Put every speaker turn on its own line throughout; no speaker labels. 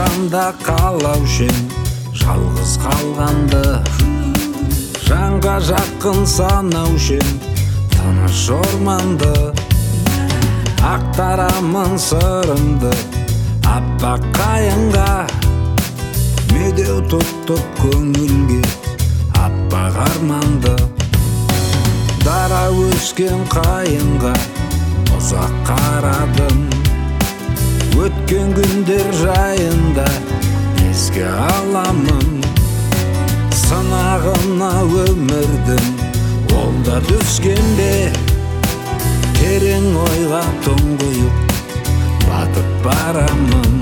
жашағанда қалаушен жалғыз қалғанды, жанға жақын санаушен тыныш орманды, ақтарамын сырымды аппақ қайыңға, медеу тұттып көңілге аппақ арманды. Дара өскен қайынға ұзақ қарадым, өткен күндер жайында еске аламын. Сынағына өмірдің ол да түскенде, терең ойға тұңғиық батып барамын.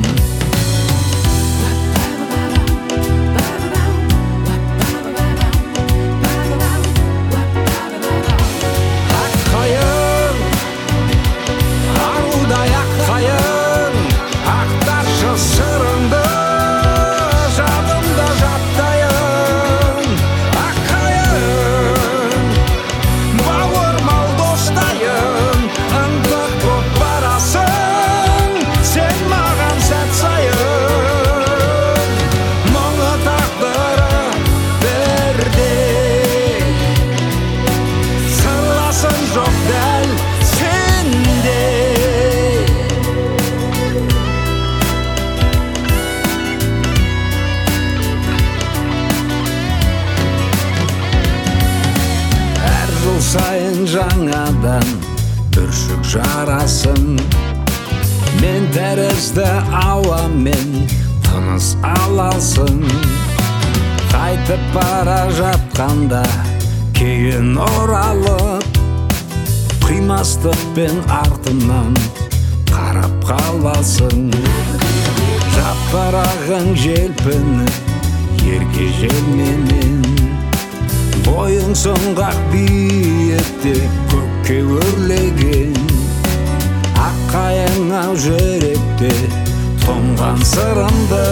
Сайын жаңадан бүршік жарасын, мен тәрізді ауамен тыныс аласың. Қайтып бара жатқанда кейін оралып, қимастықпен артынан қарап қаласың. Жапырағың желпініп ерке желменен, бойың сұңғақ биікте көкке өрлеген. Ақ қайың ау жүректе тұнған сырымды,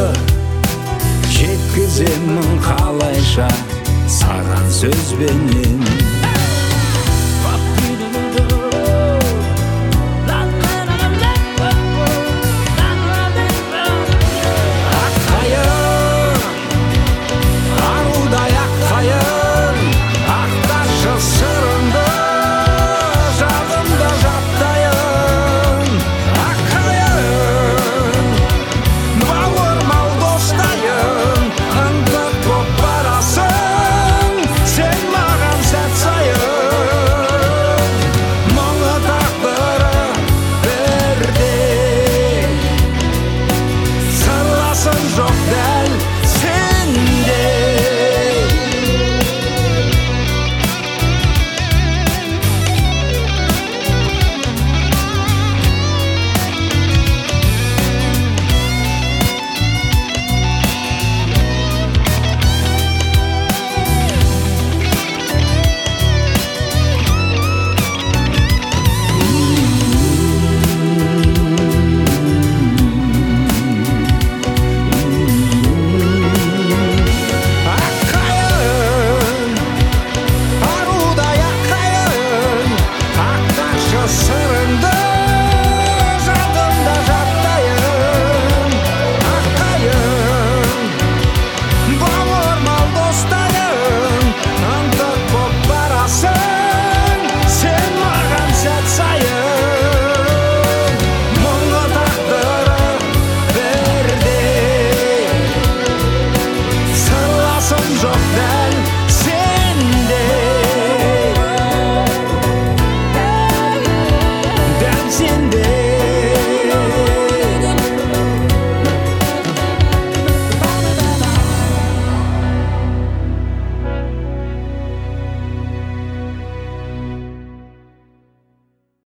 жеткіземін қалайша саған сөзбенен.